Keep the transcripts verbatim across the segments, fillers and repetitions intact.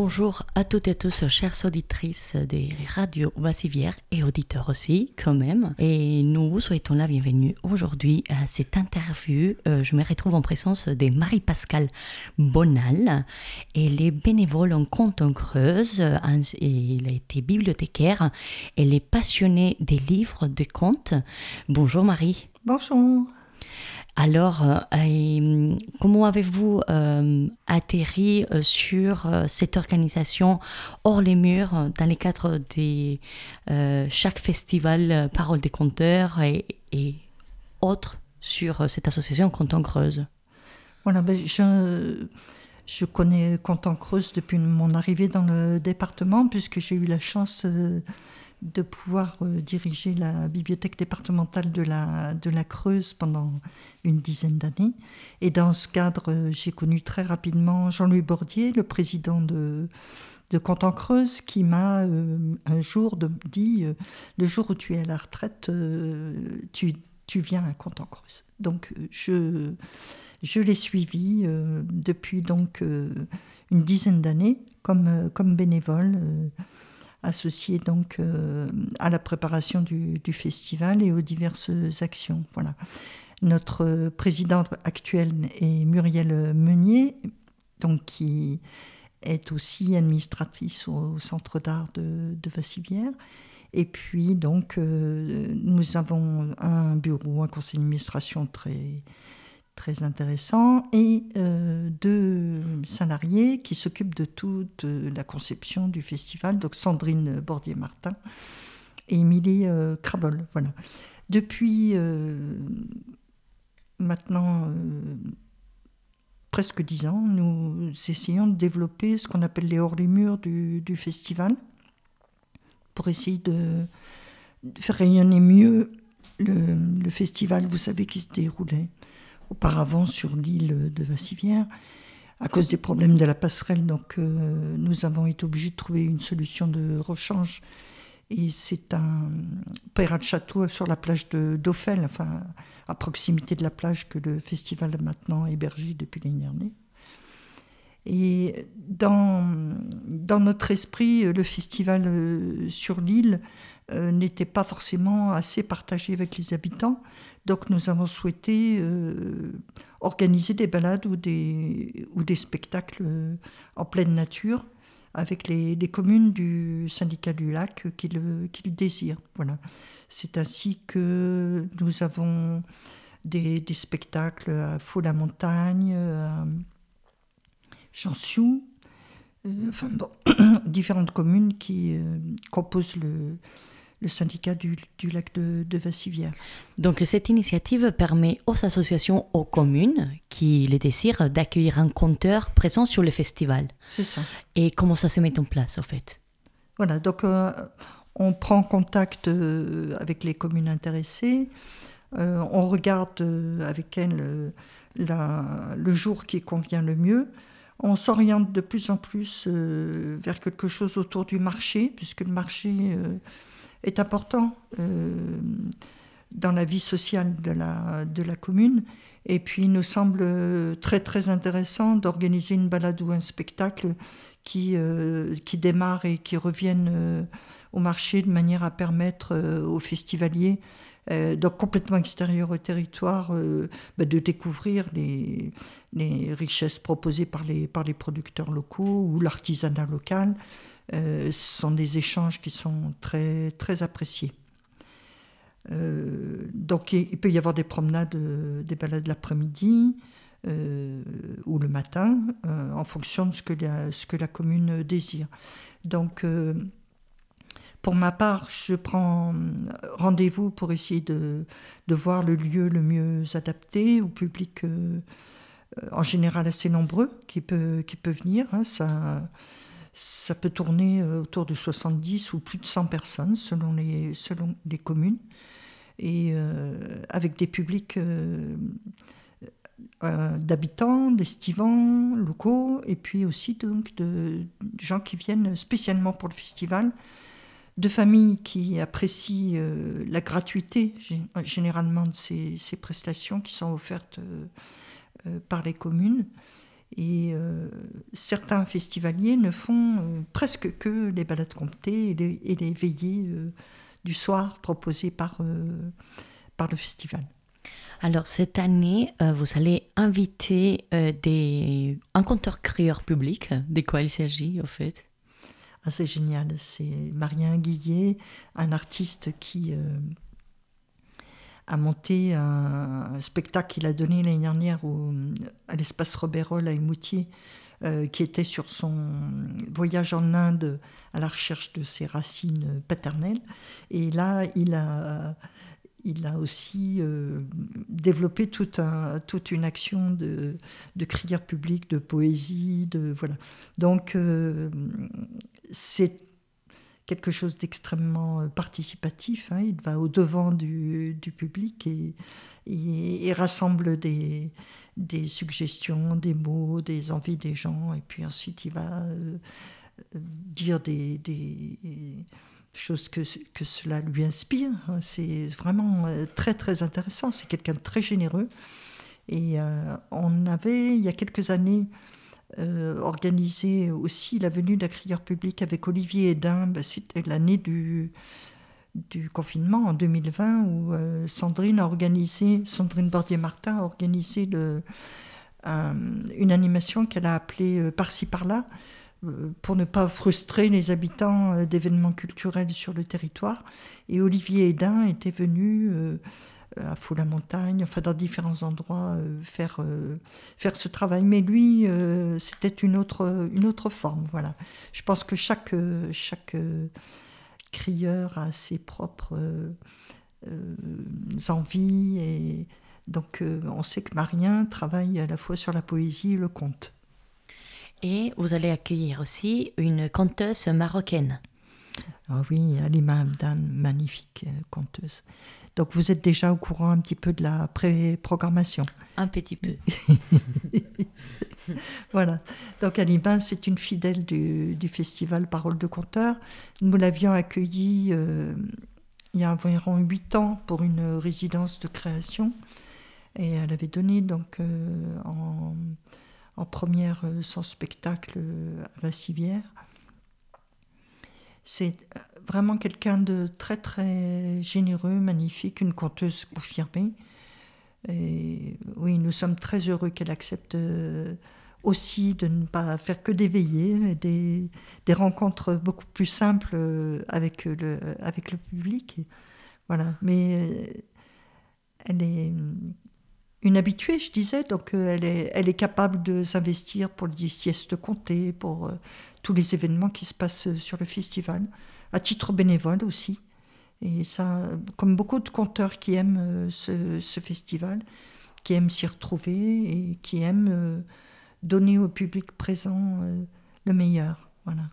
Bonjour à toutes et à tous, chères auditrices des radios Bassivière et auditeurs aussi, quand même. Et nous vous souhaitons la bienvenue aujourd'hui à cette interview. Euh, je me retrouve en présence de Marie-Pascale Bonal. Elle est bénévole en Canton-Creuse. Elle a été bibliothécaire. Elle est passionnée des livres de contes. Bonjour Marie. Bonjour. Alors, euh, comment avez-vous euh, atterri euh, sur euh, cette organisation hors les murs dans le cadre de euh, chaque festival euh, Parole des Conteurs et, et autres sur euh, cette association Canton-Creuse? Voilà, ben je, je connais Canton-Creuse depuis mon arrivée dans le département, puisque j'ai eu la chance euh, de pouvoir euh, diriger la bibliothèque départementale de la, de la Creuse pendant une dizaine d'années. Et dans ce cadre, euh, j'ai connu très rapidement Jean-Louis Bordier, le président de, de Canton-Creuse, qui m'a euh, un jour de, dit euh, « Le jour où tu es à la retraite, euh, tu, tu viens à Canton-Creuse ». Donc je, je l'ai suivi euh, depuis donc, euh, une dizaine d'années comme, euh, comme bénévole, euh, associé donc euh, à la préparation du, du festival et aux diverses actions. Voilà. Notre présidente actuelle est Muriel Meunier, donc qui est aussi administratrice au Centre d'art de, de Bassivière. Et puis donc euh, nous avons un bureau, un conseil d'administration très très intéressant, et euh, deux salariés qui s'occupent de toute la conception du festival, donc Sandrine Bordier-Martin et Émilie euh, Crabol. Voilà. Depuis euh, maintenant euh, presque dix ans, nous essayons de développer ce qu'on appelle les hors-les-murs du, du festival, pour essayer de, de faire rayonner mieux le, le festival, vous savez, qui se déroulait auparavant sur l'île de Bassivière, à cause des problèmes de la passerelle. Donc euh, nous avons été obligés de trouver une solution de rechange. Et c'est un Peyrat de Château sur la plage de d'Ophel, enfin à proximité de la plage, que le festival a maintenant hébergé depuis l'année dernière. Et dans, dans notre esprit, le festival euh, sur l'île euh, n'était pas forcément assez partagé avec les habitants. Donc nous avons souhaité euh, organiser des balades ou des, ou des spectacles euh, en pleine nature avec les, les communes du syndicat du lac qui le, qui le désirent. Voilà. C'est ainsi que nous avons des, des spectacles à Faux-la-Montagne, à Chansiou, euh, enfin bon, différentes communes qui euh, composent le le syndicat du, du lac de, de Bassivière. Donc cette initiative permet aux associations, aux communes qui les désirent, d'accueillir un conteur présent sur le festival. C'est ça. Et comment ça se met en place, en fait? Voilà, donc euh, on prend contact euh, avec les communes intéressées, euh, on regarde euh, avec elles euh, la, le jour qui convient le mieux. On s'oriente de plus en plus euh, vers quelque chose autour du marché, puisque le marché euh, est important euh, dans la vie sociale de la, de la commune. Et puis il nous semble très très intéressant d'organiser une balade ou un spectacle qui, euh, qui démarre et qui revienne euh, au marché, de manière à permettre euh, aux festivaliers, euh, donc complètement extérieurs au territoire, euh, bah, de découvrir les, les richesses proposées par les, par les producteurs locaux ou l'artisanat local. Euh, ce sont des échanges qui sont très, très appréciés. Euh, donc il, il peut y avoir des promenades, euh, des balades l'après-midi euh, ou le matin, euh, en fonction de ce que la, ce que la commune désire. Donc euh, pour ma part, je prends rendez-vous pour essayer de, de voir le lieu le mieux adapté au public, euh, en général assez nombreux, qui peut, qui peut venir. Hein, ça... Ça peut tourner autour de soixante-dix ou plus de cent personnes selon les, selon les communes, et euh, avec des publics euh, euh, d'habitants, d'estivants locaux, et puis aussi donc de, de gens qui viennent spécialement pour le festival, de familles qui apprécient euh, la gratuité généralement de ces, ces prestations qui sont offertes euh, euh, par les communes. Et euh, certains festivaliers ne font euh, presque que les balades comptées et les, et les veillées euh, du soir proposées par, euh, par le festival. Alors cette année, euh, vous allez inviter euh, des... un conteur-crieur public. De quoi il s'agit en fait? Ah, c'est génial, c'est Marien Guillet, un artiste qui euh, a monté un, un spectacle qu'il a donné l'année dernière au, à l'espace Robert-Roll à Émoutier, euh, qui était sur son voyage en Inde à la recherche de ses racines paternelles. Et là, il a, il a aussi euh, développé toute, un, toute une action de, de crieur public, de poésie, de voilà. Donc euh, c'est quelque chose d'extrêmement participatif. Hein. Il va au-devant du, du public et, et, et rassemble des, des suggestions, des mots, des envies des gens. Et puis ensuite, il va euh, dire des, des choses que, que cela lui inspire. C'est vraiment très, très intéressant. C'est quelqu'un de très généreux. Et euh, on avait, il y a quelques années, Euh, organisé aussi la venue d'un crieur public avec Olivier Hédin. Ben, c'était l'année du, du confinement en deux mille vingt où euh, Sandrine a organisé, Sandrine Bordier-Martin a organisé le, un, une animation qu'elle a appelée euh, Par-ci par-là euh, pour ne pas frustrer les habitants euh, d'événements culturels sur le territoire. Et Olivier Hédin était venu euh, à Faux-la-Montagne, enfin dans différents endroits, euh, faire, euh, faire ce travail. Mais lui, euh, c'était une autre, une autre forme. Voilà. Je pense que chaque, chaque euh, crieur a ses propres euh, euh, envies. Et donc euh, on sait que Marien travaille à la fois sur la poésie et le conte. Et vous allez accueillir aussi une conteuse marocaine. Ah oui, Halima Hamdan, magnifique euh, conteuse. Donc vous êtes déjà au courant un petit peu de la pré-programmation. Un petit peu. Voilà. Donc Halima, c'est une fidèle du, du festival Parole de Conteur. Nous l'avions accueillie euh, il y a environ huit ans pour une résidence de création. Et elle avait donné donc euh, en, en première euh, son spectacle euh, à Vassivière. C'est vraiment quelqu'un de très très généreux, magnifique, une conteuse confirmée. Et oui, nous sommes très heureux qu'elle accepte aussi de ne pas faire que des veillées, des, des rencontres beaucoup plus simples avec le, avec le public. Et voilà. Mais elle est une habituée, je disais, donc elle est, elle est capable de s'investir pour les siestes comptées, pour euh, tous les événements qui se passent sur le festival, à titre bénévole aussi. Et ça, comme beaucoup de conteurs qui aiment euh, ce, ce festival, qui aiment s'y retrouver et qui aiment euh, donner au public présent euh, le meilleur. Voilà.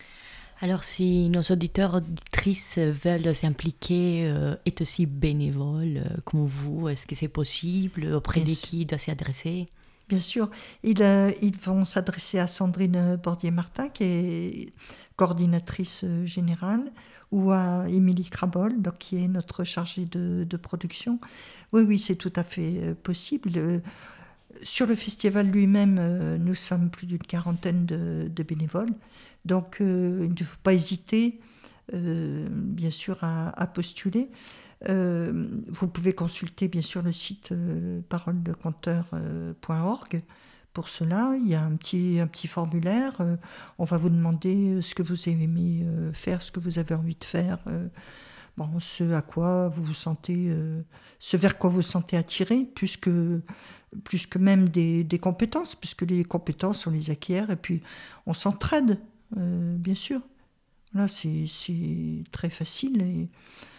Alors, si nos auditeurs auditrices veulent s'impliquer, euh, est aussi bénévoles euh, comme vous, est-ce que c'est possible? Auprès de qui doit s'y adresser? Bien sûr, ils, euh, ils vont s'adresser à Sandrine Bordier-Martin, qui est coordinatrice générale, ou à Émilie Crabol, donc, qui est notre chargée de, de production. Oui, oui, c'est tout à fait possible. Sur le festival lui-même, euh, nous sommes plus d'une quarantaine de, de bénévoles. Donc, euh, il ne faut pas hésiter, euh, bien sûr, à, à postuler. Euh, vous pouvez consulter, bien sûr, le site euh, parole de conteur point org. Pour cela, il y a un petit, un petit formulaire. Euh, on va vous demander ce que vous aimez euh, faire, ce que vous avez envie de faire. Euh, bon, ce à quoi vous vous sentez, euh, ce vers quoi vous vous sentez attiré, plus que, plus que même des, des compétences, puisque les compétences, on les acquiert et puis on s'entraide. Euh, bien sûr. Là, c'est, c'est très facile et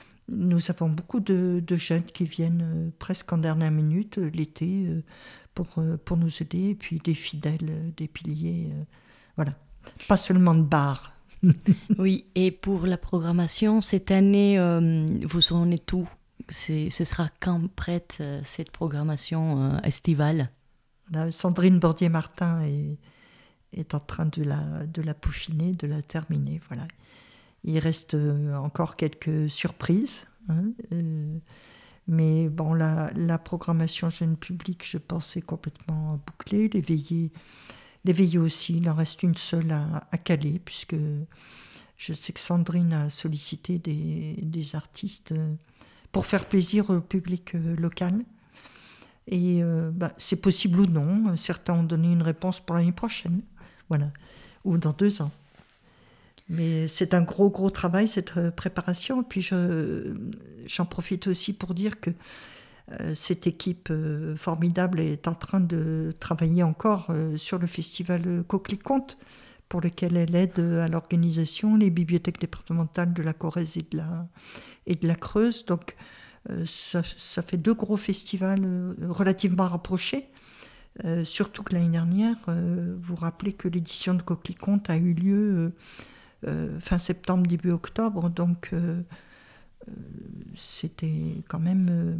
nous avons beaucoup de, de jeunes qui viennent euh, presque en dernière minute euh, l'été euh, pour, euh, pour nous aider et puis des fidèles, euh, des piliers. Euh, voilà. Pas seulement de bars. Oui, et pour la programmation, cette année, euh, vous en êtes où? C'est, ce sera quand prête euh, cette programmation euh, estivale? Là, Sandrine Bordier-Martin est est en train de la, de la peaufiner, de la terminer. Voilà. Il reste encore quelques surprises, hein, euh, Mais bon, la, la programmation jeune public, je pense, est complètement bouclée. Les veillées, les veillées aussi, il en reste une seule à, à Calais, puisque je sais que Sandrine a sollicité des, des artistes pour faire plaisir au public local. Et euh, bah, c'est possible ou non. Certains ont donné une réponse pour l'année prochaine, voilà, ou dans deux ans. Mais c'est un gros, gros travail, cette préparation. Et puis je, j'en profite aussi pour dire que euh, cette équipe euh, formidable est en train de travailler encore euh, sur le festival Coquelicot, pour lequel elle aide à l'organisation les bibliothèques départementales de la Corrèze et de la, et de la Creuse. Donc euh, ça, ça fait deux gros festivals euh, relativement rapprochés. Euh, surtout que l'année dernière, euh, vous vous rappelez que l'édition de Coquelicot a eu lieu euh, euh, fin septembre, début octobre. Donc euh, euh, c'était quand même euh,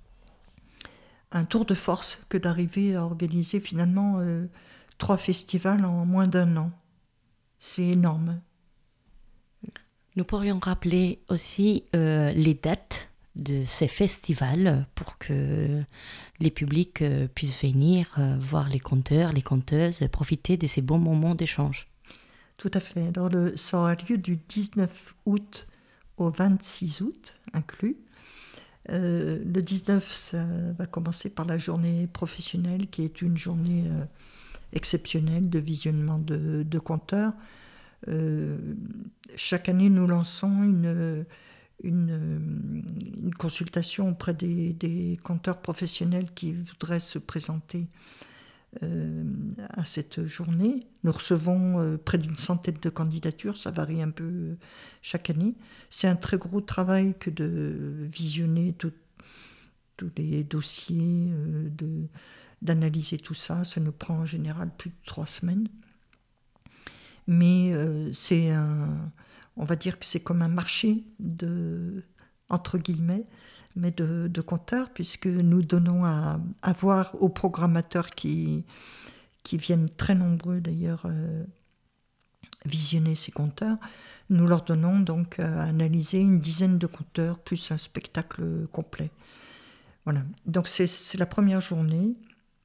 un tour de force que d'arriver à organiser finalement euh, trois festivals en moins d'un an. C'est énorme. Nous pourrions rappeler aussi euh, les dates de ces festivals pour que les publics euh, puissent venir euh, voir les conteurs, les conteuses, profiter de ces bons moments d'échange. Tout à fait. Alors le, ça aura lieu du dix-neuf août au vingt-six août inclus. Euh, le dix-neuf, ça va commencer par la journée professionnelle qui est une journée euh, exceptionnelle de visionnement de, de conteurs. Euh, chaque année, nous lançons une, une, une consultation auprès des, des conteurs professionnels qui voudraient se présenter euh, à cette journée. Nous recevons euh, près d'une centaine de candidatures, ça varie un peu chaque année. C'est un très gros travail que de visionner tous les dossiers, euh, de, d'analyser tout ça. Ça nous prend en général plus de trois semaines. Mais euh, c'est un, on va dire que c'est comme un marché de, entre guillemets, mais de, de conteurs, puisque nous donnons à, à voir aux programmateurs qui, qui viennent très nombreux d'ailleurs euh, visionner ces conteurs, nous leur donnons donc à analyser une dizaine de conteurs plus un spectacle complet. Voilà, donc c'est, c'est la première journée.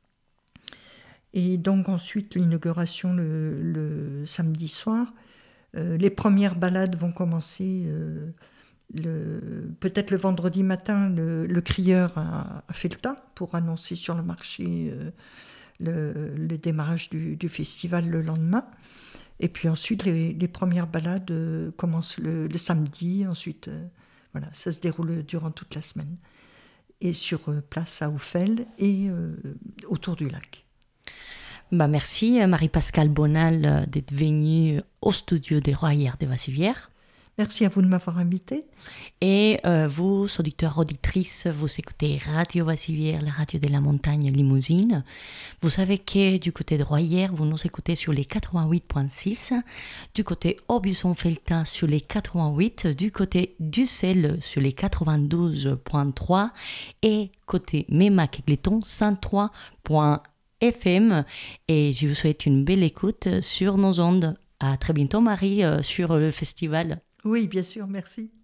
Et donc ensuite l'inauguration le, le samedi soir. Euh, les premières balades vont commencer euh, le, peut-être le vendredi matin. Le, le crieur a, a fait le tas pour annoncer sur le marché euh, le, le démarrage du, du festival le lendemain. Et puis ensuite les, les premières balades euh, commencent le, le samedi. Ensuite, euh, voilà, ça se déroule durant toute la semaine. Et sur euh, place à Oufel et euh, autour du lac. Bah merci Marie-Pascale Bonal d'être venue au studio des Royères de Bassivière. Merci à vous de m'avoir invité. Et euh, vous, auditeurs, auditrices, vous écoutez Radio Bassivière, la radio de la montagne Limousine. Vous savez que du côté de Royères, vous nous écoutez sur les quatre-vingt-huit virgule six, du côté Aubusson-Feltin sur les quatre-vingt-huit, du côté d'Ussel sur les quatre-vingt-douze virgule trois et côté Memac-Égletton, cent trois virgule F M. Et je vous souhaite une belle écoute sur nos ondes. À très bientôt Marie, sur le festival. Oui, bien sûr, merci.